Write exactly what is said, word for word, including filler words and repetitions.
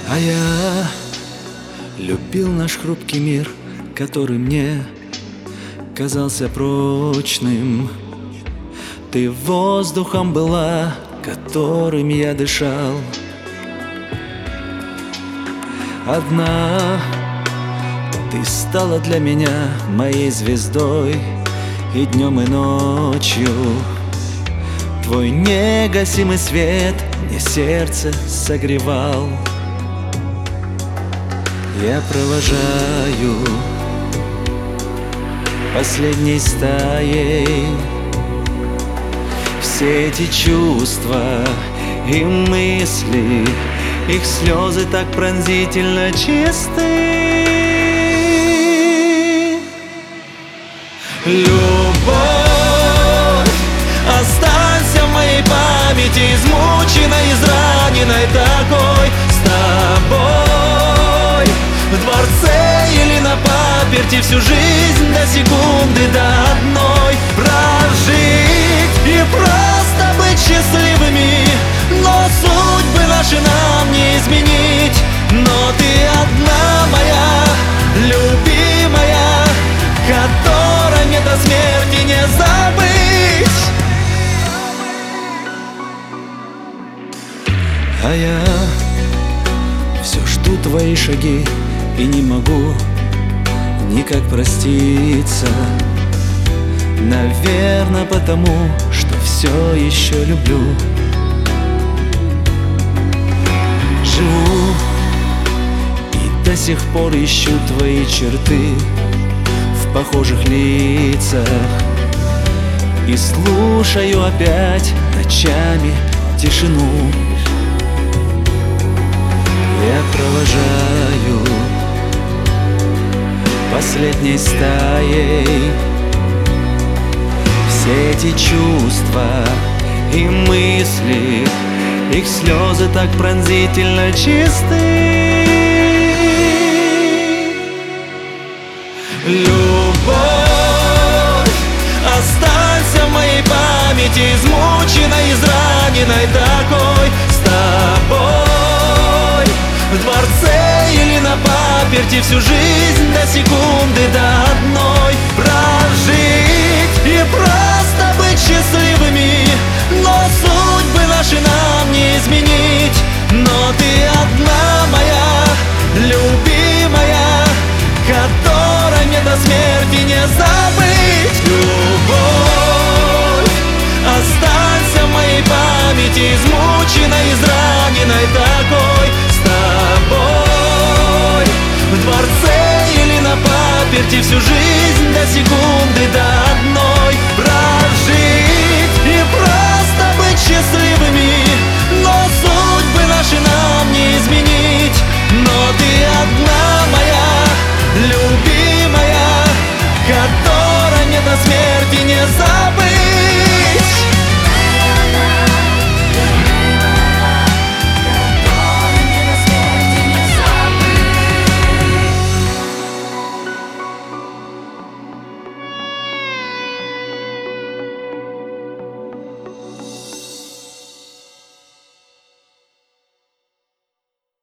А я любил наш хрупкий мир, который мне казался прочным. Ты воздухом была, которым я дышал. Одна ты стала для меня моей звездой и днем, и ночью. Твой негасимый свет мне сердце согревал. Я провожаю последней стаей все эти чувства и мысли, их слезы так пронзительно чисты. Любовь, останься в моей памяти, измученной, израненной такой, с тобой в дворце или на паперти всю жизнь до секунды, до одной прожить и просто быть счастливыми. Но судьбы наши нам не изменить. Но ты одна моя, любимая, которой мне до смерти не забыть. А я все жду твои шаги и не могу никак проститься. Наверное, потому что все еще люблю. Живу и до сих пор ищу твои черты в похожих лицах и слушаю опять ночами тишину. Я провожаю последней стаей все эти чувства и мысли, их слезы так пронзительно чисты. Любовь, останься в моей памяти, измученной, израненной такой, с тобой в дворце или на паперти всю жизнь до секунды, до одной прожить и просто быть счастливыми. Но судьбы наши нам не изменить. Но ты одна моя, любимая, которой мне до смерти не забыть. Любовь, останься в моей памяти, измученной, израненной такой, с тобой в дворце или на паперти всю жизнь до секунды.